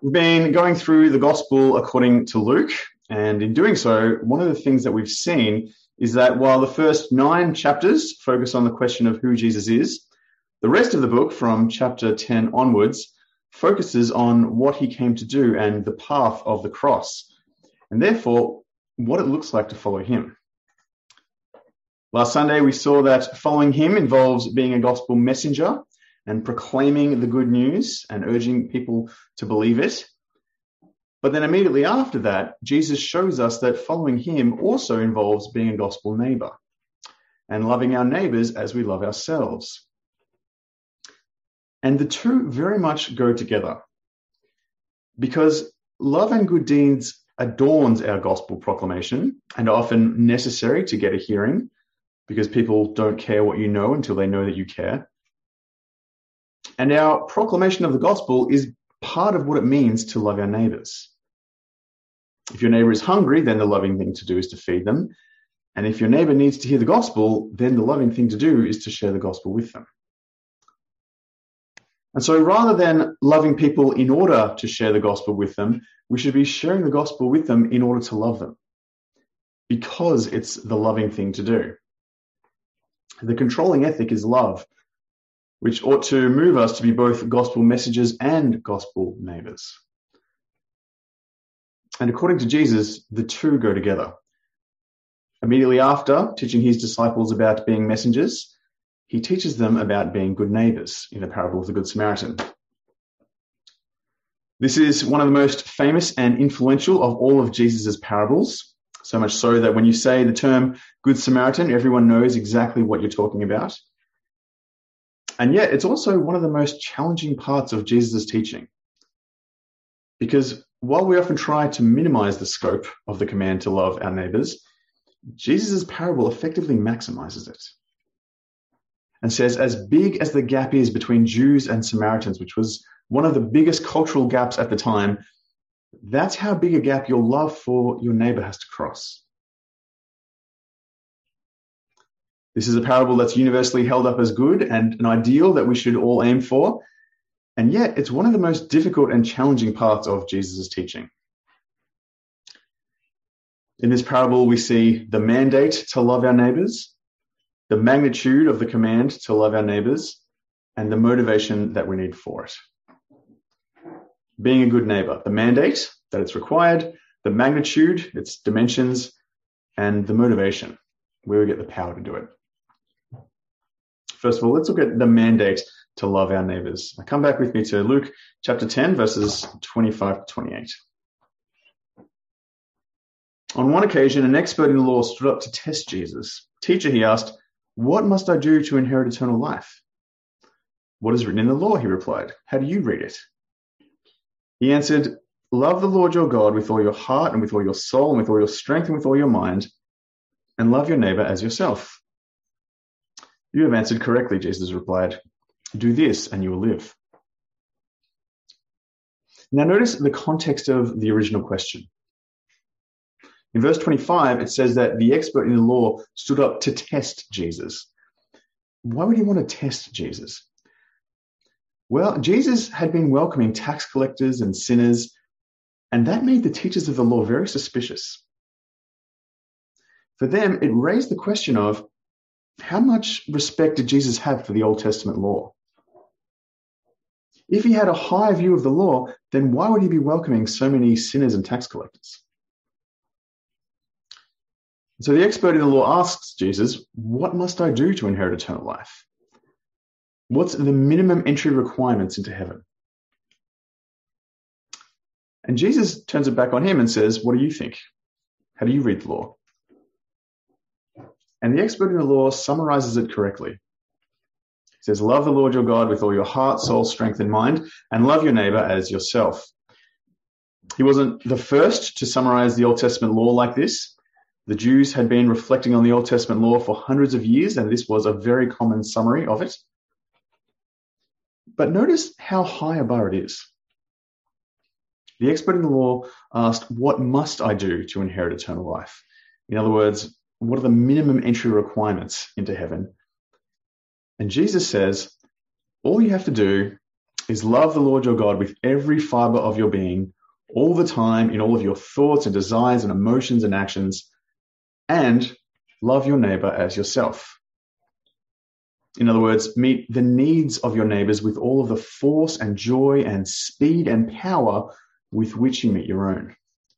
We've been going through the gospel according to Luke, and in doing so, one of the things that we've seen is that while the first 9 chapters focus on the question of who Jesus is, the rest of the book, from chapter 10 onwards, focuses on what he came to do and the path of the cross, and therefore what it looks like to follow him. Last Sunday, we saw that following him involves being a gospel messenger and proclaiming the good news and urging people to believe it. But then immediately after that, Jesus shows us that following him also involves being a gospel neighbor and loving our neighbors as we love ourselves. And the two very much go together, because love and good deeds adorns our gospel proclamation and are often necessary to get a hearing, because people don't care what you know until they know that you care. And our proclamation of the gospel is part of what it means to love our neighbors. If your neighbor is hungry, then the loving thing to do is to feed them. And if your neighbor needs to hear the gospel, then the loving thing to do is to share the gospel with them. And so rather than loving people in order to share the gospel with them, we should be sharing the gospel with them in order to love them, because it's the loving thing to do. The controlling ethic is love, which ought to move us to be both gospel messengers and gospel neighbors. And according to Jesus, the two go together. Immediately after teaching his disciples about being messengers, he teaches them about being good neighbors in the parable of the Good Samaritan. This is one of the most famous and influential of all of Jesus' parables, so much so that when you say the term Good Samaritan, everyone knows exactly what you're talking about. And yet it's also one of the most challenging parts of Jesus' teaching, because while we often try to minimize the scope of the command to love our neighbors, Jesus' parable effectively maximizes it and says, as big as the gap is between Jews and Samaritans, which was one of the biggest cultural gaps at the time, that's how big a gap your love for your neighbor has to cross. This is a parable that's universally held up as good and an ideal that we should all aim for, and yet it's one of the most difficult and challenging parts of Jesus' teaching. In this parable, we see the mandate to love our neighbors, the magnitude of the command to love our neighbors, and the motivation that we need for it. Being a good neighbor, the mandate, that it's required, the magnitude, its dimensions, and the motivation, where we get the power to do it. First of all, let's look at the mandate to love our neighbors. Now come back with me to Luke chapter 10, verses 25 to 28. On one occasion, an expert in the law stood up to test Jesus. Teacher, he asked, "What must I do to inherit eternal life?" "What is written in the law?" he replied. "How do you read it?" He answered, "Love the Lord your God with all your heart and with all your soul and with all your strength and with all your mind, and love your neighbor as yourself." "You have answered correctly," Jesus replied. "Do this and you will live." Now notice the context of the original question. In verse 25, it says that the expert in the law stood up to test Jesus. Why would he want to test Jesus? Well, Jesus had been welcoming tax collectors and sinners, and that made the teachers of the law very suspicious. For them, it raised the question of, how much respect did Jesus have for the Old Testament law? If he had a high view of the law, then why would he be welcoming so many sinners and tax collectors? So the expert in the law asks Jesus, "What must I do to inherit eternal life? What's the minimum entry requirements into heaven?" And Jesus turns it back on him and says, "What do you think? How do you read the law?" And the expert in the law summarizes it correctly. He says, "Love the Lord your God with all your heart, soul, strength, and mind, and love your neighbor as yourself." He wasn't the first to summarize the Old Testament law like this. The Jews had been reflecting on the Old Testament law for hundreds of years, and this was a very common summary of it. But notice how high a bar it is. The expert in the law asked, "What must I do to inherit eternal life?" In other words, what are the minimum entry requirements into heaven? And Jesus says, all you have to do is love the Lord your God with every fiber of your being, all the time, in all of your thoughts and desires and emotions and actions, and love your neighbor as yourself. In other words, meet the needs of your neighbors with all of the force and joy and speed and power with which you meet your own.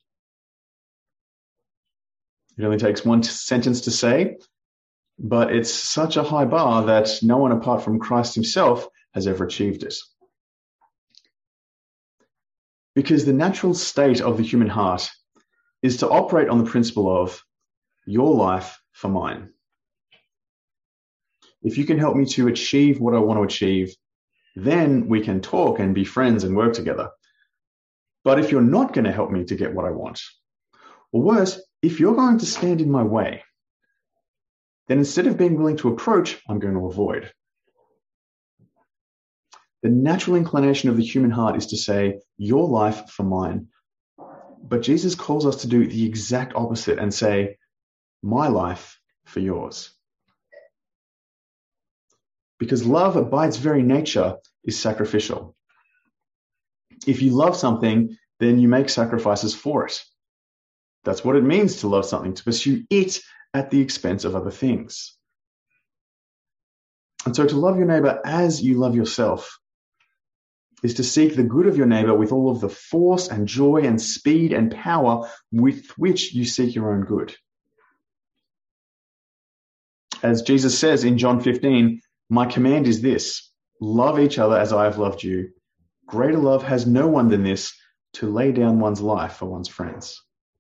It only takes one sentence to say, but it's such a high bar that no one apart from Christ himself has ever achieved it. Because the natural state of the human heart is to operate on the principle of your life for mine. If you can help me to achieve what I want to achieve, then we can talk and be friends and work together. But if you're not going to help me to get what I want, or worse, if you're going to stand in my way, then instead of being willing to approach, I'm going to avoid. The natural inclination of the human heart is to say, your life for mine. But Jesus calls us to do the exact opposite and say, my life for yours. Because love, by its very nature, is sacrificial. If you love something, then you make sacrifices for it. That's what it means to love something, to pursue it at the expense of other things. And so to love your neighbor as you love yourself is to seek the good of your neighbor with all of the force and joy and speed and power with which you seek your own good. As Jesus says in John 15, my command is this, love each other as I have loved you. Greater love has no one than this, to lay down one's life for one's friends.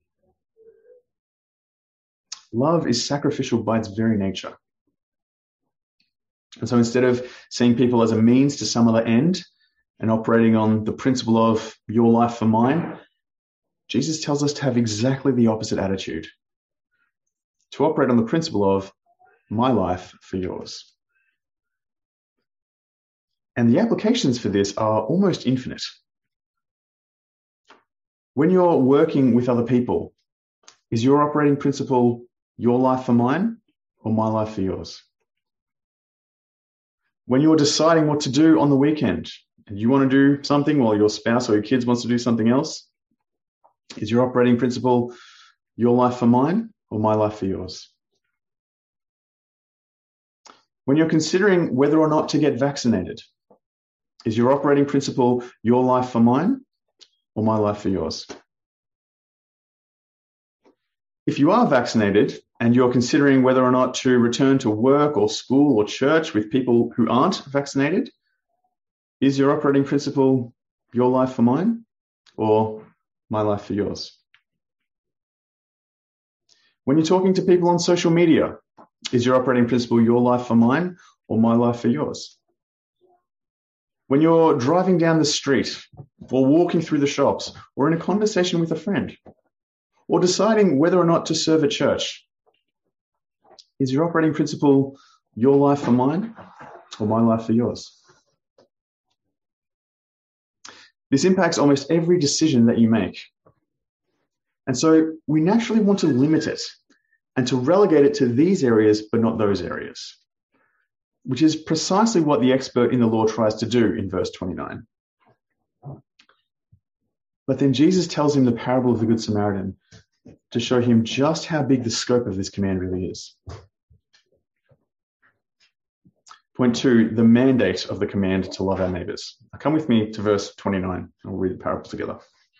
Love is sacrificial by its very nature. And so instead of seeing people as a means to some other end and operating on the principle of your life for mine, Jesus tells us to have exactly the opposite attitude. To operate on the principle of my life for yours. And the applications for this are almost infinite. When you're working with other people, is your operating principle your life for mine or my life for yours? When you're deciding what to do on the weekend and you want to do something while your spouse or your kids wants to do something else, is your operating principle your life for mine or my life for yours? When you're considering whether or not to get vaccinated, is your operating principle your life for mine or my life for yours? If you are vaccinated and you're considering whether or not to return to work or school or church with people who aren't vaccinated, is your operating principle your life for mine or my life for yours? When you're talking to people on social media, is your operating principle your life for mine or my life for yours? When you're driving down the street or walking through the shops or in a conversation with a friend or deciding whether or not to serve at church, is your operating principle your life for mine or my life for yours? This impacts almost every decision that you make. And so we naturally want to limit it and to relegate it to these areas but not those areas, which is precisely what the expert in the law tries to do in verse 29. But then Jesus tells him the parable of the Good Samaritan to show him just how big the scope of this command really is. Point 2, the mandate of the command to love our neighbors. Now come with me to verse 29, and we'll read the parable together.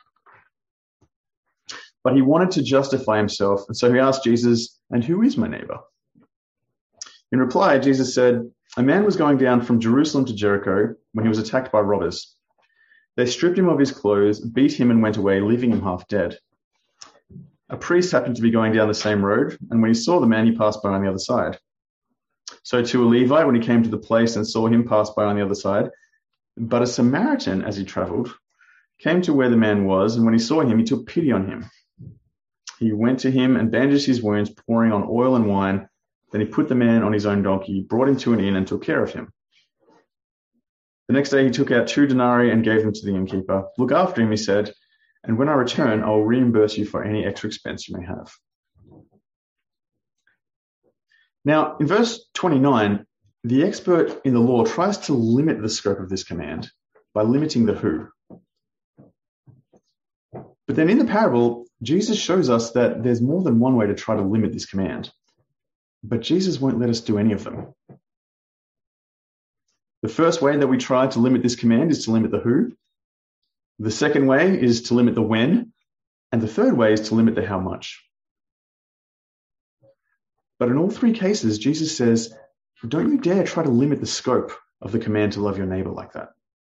But he wanted to justify himself, and so he asked Jesus, and who is my neighbor? In reply, Jesus said, a man was going down from Jerusalem to Jericho when he was attacked by robbers. They stripped him of his clothes, beat him, and went away, leaving him half dead. A priest happened to be going down the same road, and when he saw the man, he passed by on the other side. So too a Levite, when he came to the place and saw him, passed by on the other side. But a Samaritan, as he traveled, came to where the man was, and when he saw him, he took pity on him. He went to him and bandaged his wounds, pouring on oil and wine. Then he put the man on his own donkey, brought him to an inn, and took care of him. The next day he took out 2 denarii and gave them to the innkeeper. Look after him, he said, and when I return, I will reimburse you for any extra expense you may have. Now, in verse 29, the expert in the law tries to limit the scope of this command by limiting the who. But then in the parable, Jesus shows us that there's more than one way to try to limit this command. But Jesus won't let us do any of them. The first way that we try to limit this command is to limit the who. The second way is to limit the when. And the third way is to limit the how much. But in all three cases, Jesus says, don't you dare try to limit the scope of the command to love your neighbor like that.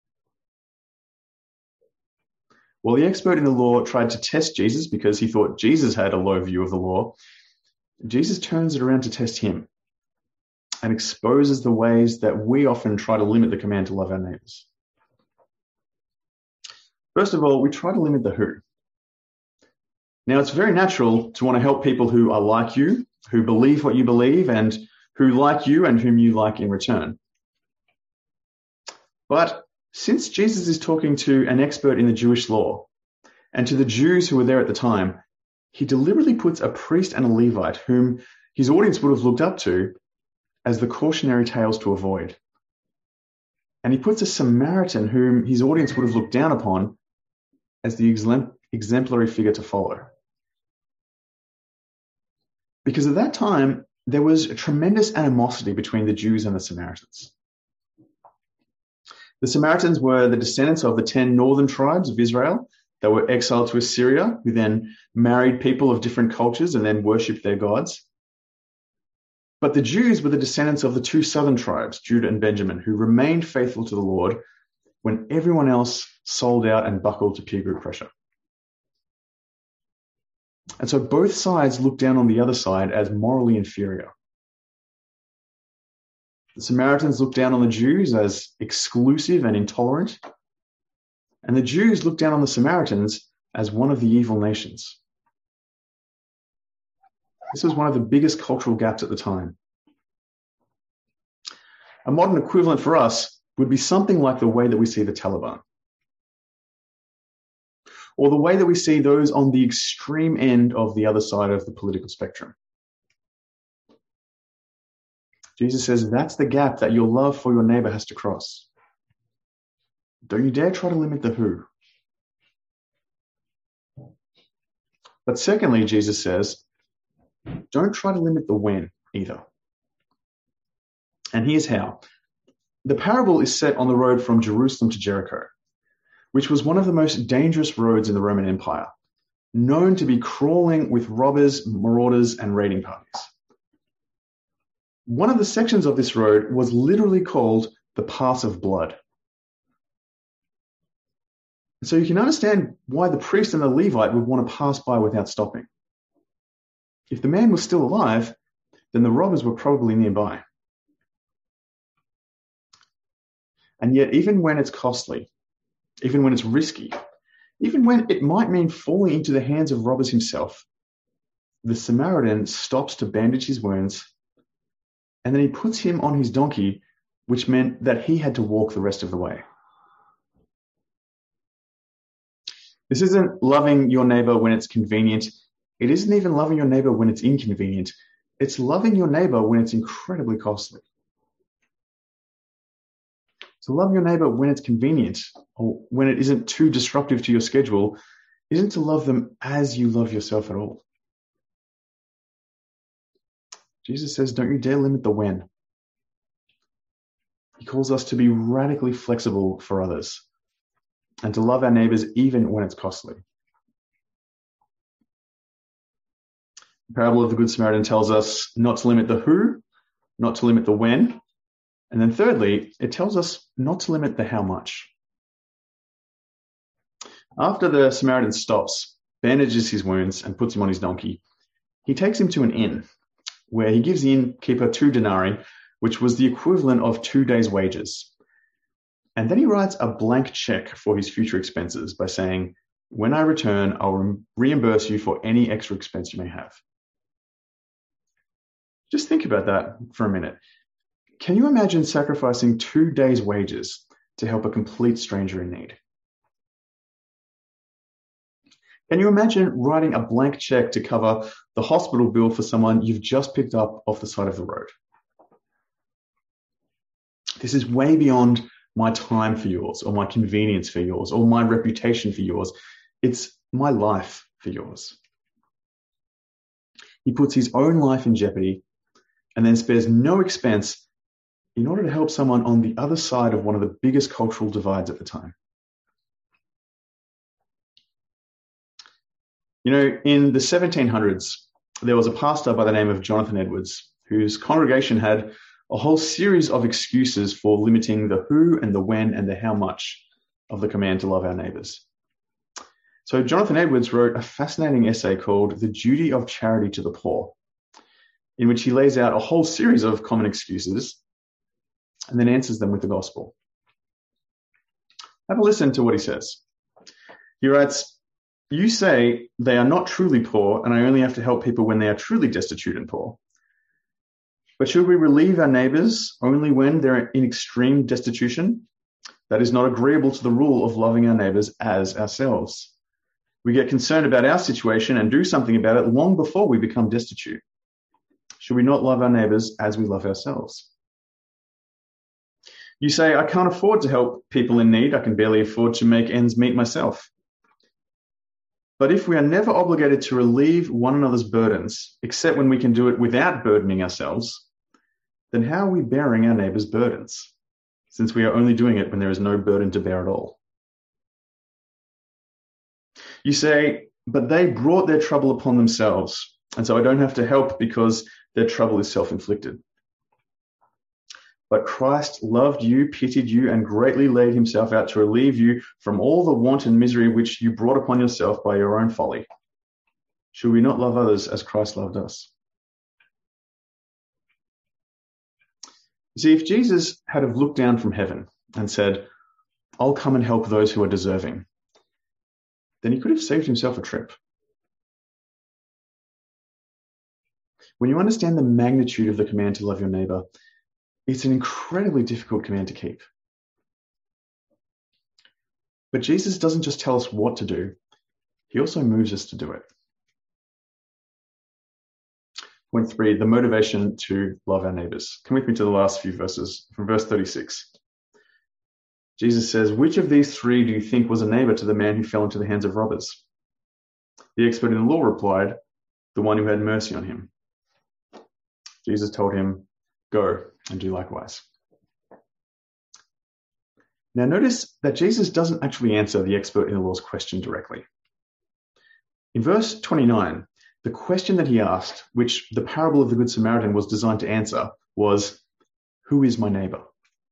While the expert in the law tried to test Jesus because he thought Jesus had a low view of the law, Jesus turns it around to test him and exposes the ways that we often try to limit the command to love our neighbors. First of all, we try to limit the who. Now, it's very natural to want to help people who are like you, who believe what you believe, and who like you and whom you like in return. But since Jesus is talking to an expert in the Jewish law and to the Jews who were there at the time, he deliberately puts a priest and a Levite whom his audience would have looked up to as the cautionary tales to avoid. And he puts a Samaritan whom his audience would have looked down upon as the exemplary figure to follow. Because at that time, there was a tremendous animosity between the Jews and the Samaritans. The Samaritans were the descendants of the 10 northern tribes of Israel that were exiled to Assyria, who then married people of different cultures and then worshipped their gods. But the Jews were the descendants of the 2 southern tribes, Judah and Benjamin, who remained faithful to the Lord when everyone else sold out and buckled to peer group pressure. And so both sides looked down on the other side as morally inferior. The Samaritans looked down on the Jews as exclusive and intolerant, and the Jews looked down on the Samaritans as one of the evil nations. This was one of the biggest cultural gaps at the time. A modern equivalent for us would be something like the way that we see the Taliban, or the way that we see those on the extreme end of the other side of the political spectrum. Jesus says that's the gap that your love for your neighbor has to cross. Don't you dare try to limit the who. But secondly, Jesus says, don't try to limit the when either. And here's how. The parable is set on the road from Jerusalem to Jericho, which was one of the most dangerous roads in the Roman Empire, known to be crawling with robbers, marauders, and raiding parties. One of the sections of this road was literally called the Pass of Blood. So you can understand why the priest and the Levite would want to pass by without stopping. If the man was still alive, then the robbers were probably nearby. And yet, even when it's costly, even when it's risky, even when it might mean falling into the hands of robbers himself, the Samaritan stops to bandage his wounds, and then he puts him on his donkey, which meant that he had to walk the rest of the way. This isn't loving your neighbor when it's convenient. It isn't even loving your neighbor when it's inconvenient. It's loving your neighbor when it's incredibly costly. To love your neighbor when it's convenient or when it isn't too disruptive to your schedule isn't to love them as you love yourself at all. Jesus says, don't you dare limit the when. He calls us to be radically flexible for others and to love our neighbors even when it's costly. The parable of the Good Samaritan tells us not to limit the who, not to limit the when, and then thirdly, it tells us not to limit the how much. After the Samaritan stops, bandages his wounds, and puts him on his donkey, he takes him to an inn, where he gives the innkeeper 2 denarii, which was the equivalent of 2 days' wages. And then he writes a blank check for his future expenses by saying, when I return, I'll reimburse you for any extra expense you may have. Just think about that for a minute. Can you imagine sacrificing 2 days' wages to help a complete stranger in need? Can you imagine writing a blank check to cover the hospital bill for someone you've just picked up off the side of the road? This is way beyond my time for yours, or my convenience for yours, or my reputation for yours. It's my life for yours. He puts his own life in jeopardy and then spares no expense in order to help someone on the other side of one of the biggest cultural divides at the time. You know, in the 1700s, there was a pastor by the name of Jonathan Edwards, whose congregation had a whole series of excuses for limiting the who and the when and the how much of the command to love our neighbors. So Jonathan Edwards wrote a fascinating essay called The Duty of Charity to the Poor, in which he lays out a whole series of common excuses and then answers them with the gospel. Have a listen to what he says. He writes, "You say they are not truly poor and I only have to help people when they are truly destitute and poor. But should we relieve our neighbors only when they're in extreme destitution? That is not agreeable to the rule of loving our neighbors as ourselves. We get concerned about our situation and do something about it long before we become destitute. Should we not love our neighbors as we love ourselves? You say, I can't afford to help people in need. I can barely afford to make ends meet myself. But if we are never obligated to relieve one another's burdens, except when we can do it without burdening ourselves, then how are we bearing our neighbors' burdens, since we are only doing it when there is no burden to bear at all? You say, but they brought their trouble upon themselves, and so I don't have to help because their trouble is self-inflicted. But Christ loved you, pitied you, and greatly laid himself out to relieve you from all the want and misery which you brought upon yourself by your own folly. Should we not love others as Christ loved us?" You see, if Jesus had have looked down from heaven and said, I'll come and help those who are deserving, then he could have saved himself a trip. When you understand the magnitude of the command to love your neighbor, it's an incredibly difficult command to keep. But Jesus doesn't just tell us what to do, he also moves us to do it. Point 3, the motivation to love our neighbors. Come with me to the last few verses, from verse 36. Jesus says, "Which of these three do you think was a neighbor to the man who fell into the hands of robbers?" The expert in the law replied, "The one who had mercy on him." Jesus told him, "Go and do likewise." Now notice that Jesus doesn't actually answer the expert in the law's question directly. In verse 29, the question that he asked, which the parable of the Good Samaritan was designed to answer, was, "Who is my neighbor?"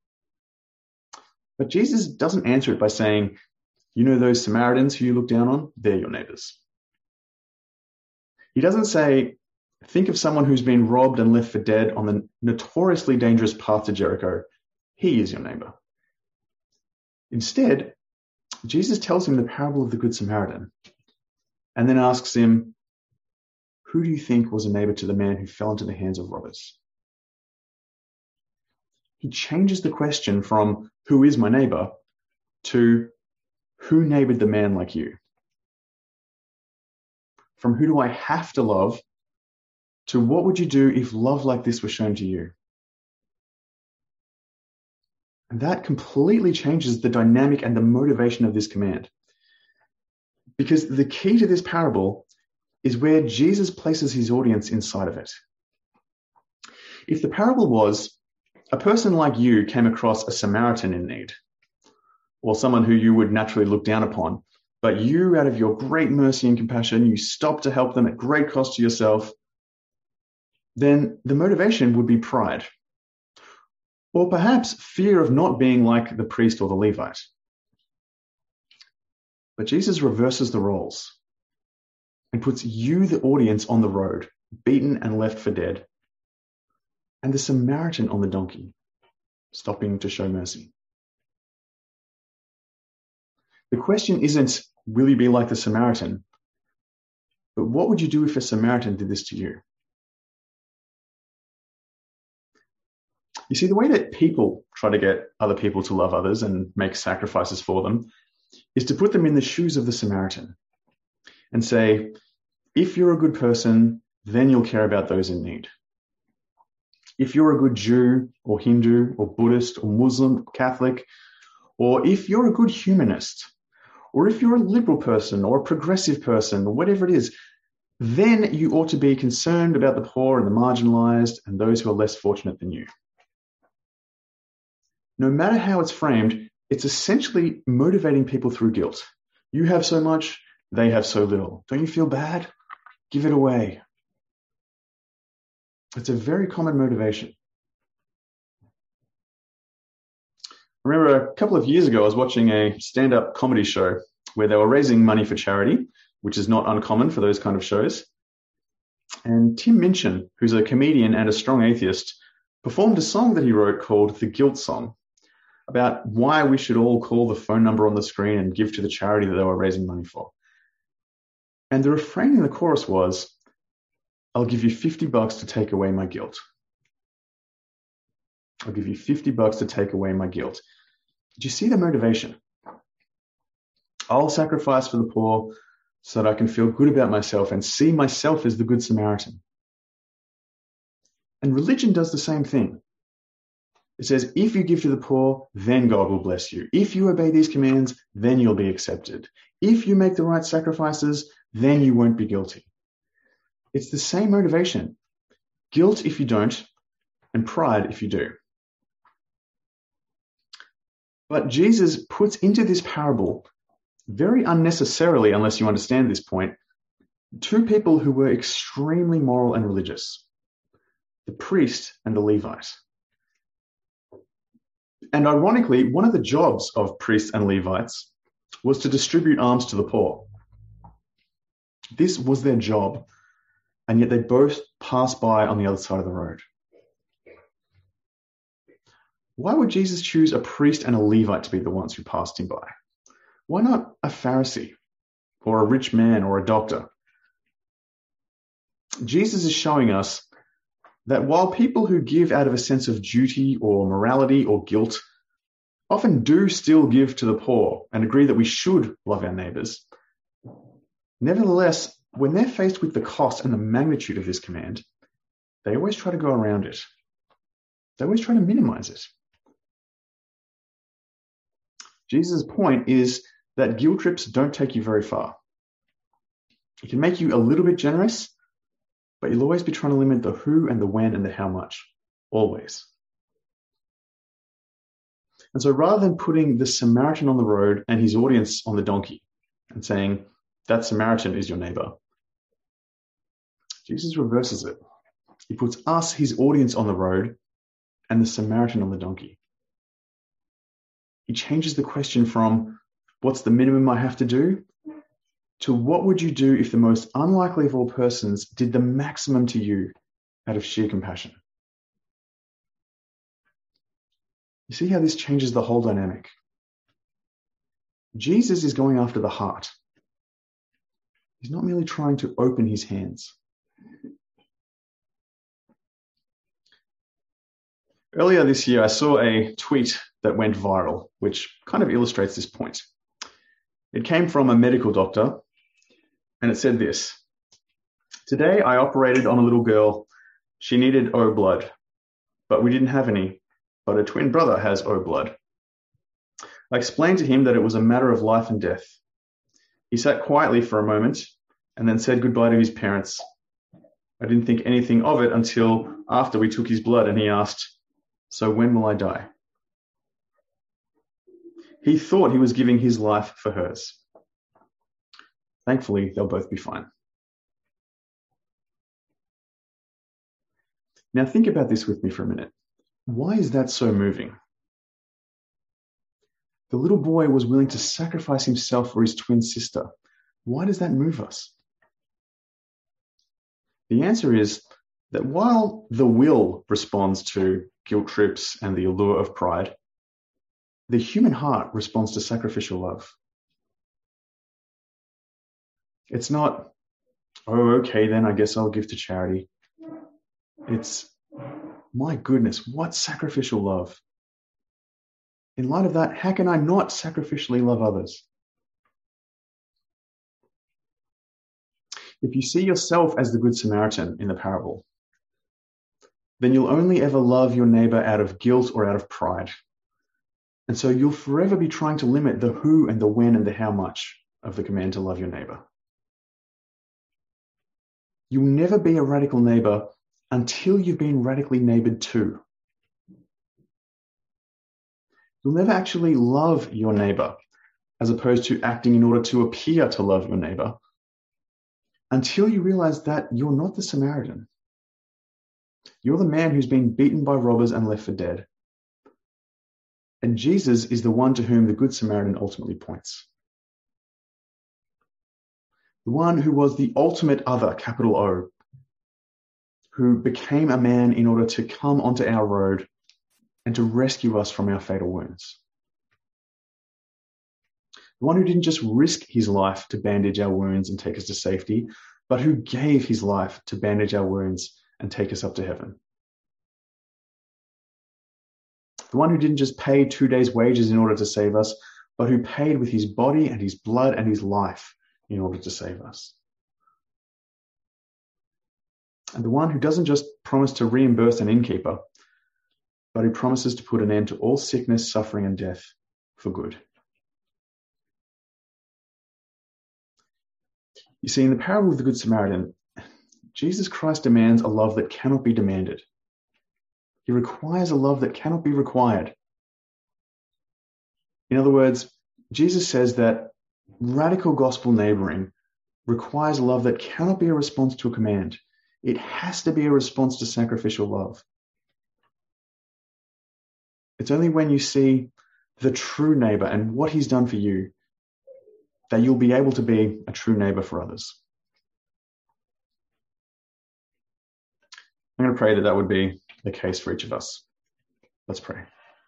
But Jesus doesn't answer it by saying, "You know those Samaritans who you look down on? They're your neighbors." He doesn't say, "Think of someone who's been robbed and left for dead on the notoriously dangerous path to Jericho. He is your neighbor." Instead, Jesus tells him the parable of the Good Samaritan and then asks him, "Who do you think was a neighbor to the man who fell into the hands of robbers?" He changes the question from "Who is my neighbor?" to "Who neighbored the man like you?" From "Who do I have to love?" to "What would you do if love like this were shown to you?" And that completely changes the dynamic and the motivation of this command. Because the key to this parable is where Jesus places his audience inside of it. If the parable was, a person like you came across a Samaritan in need, or someone who you would naturally look down upon, but you, out of your great mercy and compassion, you stopped to help them at great cost to yourself, then the motivation would be pride. Or perhaps fear of not being like the priest or the Levite. But Jesus reverses the roles and puts you, the audience, on the road, beaten and left for dead, and the Samaritan on the donkey, stopping to show mercy. The question isn't, will you be like the Samaritan? But what would you do if a Samaritan did this to you? You see, the way that people try to get other people to love others and make sacrifices for them is to put them in the shoes of the Samaritan and say, if you're a good person, then you'll care about those in need. If you're a good Jew or Hindu or Buddhist or Muslim, Catholic, or if you're a good humanist, or if you're a liberal person or a progressive person, or whatever it is, then you ought to be concerned about the poor and the marginalized and those who are less fortunate than you. No matter how it's framed, it's essentially motivating people through guilt. You have so much, they have so little. Don't you feel bad? Give it away. It's a very common motivation. I remember a couple of years ago, I was watching a stand-up comedy show where they were raising money for charity, which is not uncommon for those kind of shows. And Tim Minchin, who's a comedian and a strong atheist, performed a song that he wrote called The Guilt Song, about why we should all call the phone number on the screen and give to the charity that they were raising money for. And the refrain in the chorus was, "I'll give you $50 to take away my guilt." I'll give you $50 to take away my guilt. Do you see the motivation? I'll sacrifice for the poor so that I can feel good about myself and see myself as the Good Samaritan. And religion does the same thing. It says, if you give to the poor, then God will bless you. If you obey these commands, then you'll be accepted. If you make the right sacrifices, then you won't be guilty. It's the same motivation. Guilt if you don't, and pride if you do. But Jesus puts into this parable, very unnecessarily, unless you understand this point, two people who were extremely moral and religious, the priest and the Levite. And ironically, one of the jobs of priests and Levites was to distribute alms to the poor. This was their job, and yet they both passed by on the other side of the road. Why would Jesus choose a priest and a Levite to be the ones who passed him by? Why not a Pharisee or a rich man or a doctor? Jesus is showing us that while people who give out of a sense of duty or morality or guilt often do still give to the poor and agree that we should love our neighbors, nevertheless, when they're faced with the cost and the magnitude of this command, they always try to go around it. They always try to minimize it. Jesus' point is that guilt trips don't take you very far. It can make you a little bit generous, but you'll always be trying to limit the who and the when and the how much. Always. And so rather than putting the Samaritan on the road and his audience on the donkey and saying, that Samaritan is your neighbor, Jesus reverses it. He puts us, his audience, on the road and the Samaritan on the donkey. He changes the question from, what's the minimum I have to do, to what would you do if the most unlikely of all persons did the maximum to you out of sheer compassion? You see how this changes the whole dynamic? Jesus is going after the heart. He's not merely trying to open his hands. Earlier this year, I saw a tweet that went viral, which kind of illustrates this point. It came from a medical doctor, and it said this: "Today I operated on a little girl. She needed O blood, but we didn't have any, but her twin brother has O blood. I explained to him that it was a matter of life and death. He sat quietly for a moment and then said goodbye to his parents. I didn't think anything of it until after we took his blood, and he asked, 'So when will I die?' He thought he was giving his life for hers. Thankfully, they'll both be fine." Now think about this with me for a minute. Why is that so moving? The little boy was willing to sacrifice himself for his twin sister. Why does that move us? The answer is that while the will responds to guilt trips and the allure of pride, the human heart responds to sacrificial love. It's not, oh, okay, then I guess I'll give to charity. It's, my goodness, what sacrificial love. In light of that, how can I not sacrificially love others? If you see yourself as the Good Samaritan in the parable, then you'll only ever love your neighbor out of guilt or out of pride. And so you'll forever be trying to limit the who and the when and the how much of the command to love your neighbor. You'll never be a radical neighbor until you've been radically neighbored to. You'll never actually love your neighbor as opposed to acting in order to appear to love your neighbor until you realize that you're not the Samaritan. You're the man who's been beaten by robbers and left for dead. And Jesus is the one to whom the Good Samaritan ultimately points. The one who was the ultimate other, capital O, who became a man in order to come onto our road and to rescue us from our fatal wounds. The one who didn't just risk his life to bandage our wounds and take us to safety, but who gave his life to bandage our wounds and take us up to heaven. The one who didn't just pay 2 days' wages in order to save us, but who paid with his body and his blood and his life in order to save us. And the one who doesn't just promise to reimburse an innkeeper, but who promises to put an end to all sickness, suffering, and death for good. You see, in the parable of the Good Samaritan, Jesus Christ demands a love that cannot be demanded. He requires a love that cannot be required. In other words, Jesus says that radical gospel neighboring requires a love that cannot be a response to a command. It has to be a response to sacrificial love. It's only when you see the true neighbor and what he's done for you that you'll be able to be a true neighbor for others. I'm going to pray that that would be the case for each of us. Let's pray.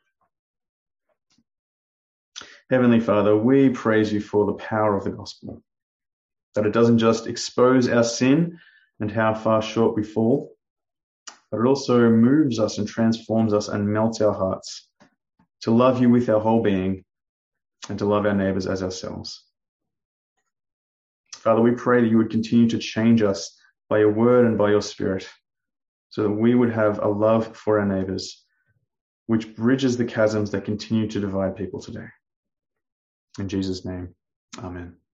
Heavenly Father, we praise you for the power of the gospel, that it doesn't just expose our sin and how far short we fall, but it also moves us and transforms us and melts our hearts to love you with our whole being and to love our neighbors as ourselves. Father, we pray that you would continue to change us by your word and by your spirit, so that we would have a love for our neighbors, which bridges the chasms that continue to divide people today. In Jesus' name, amen.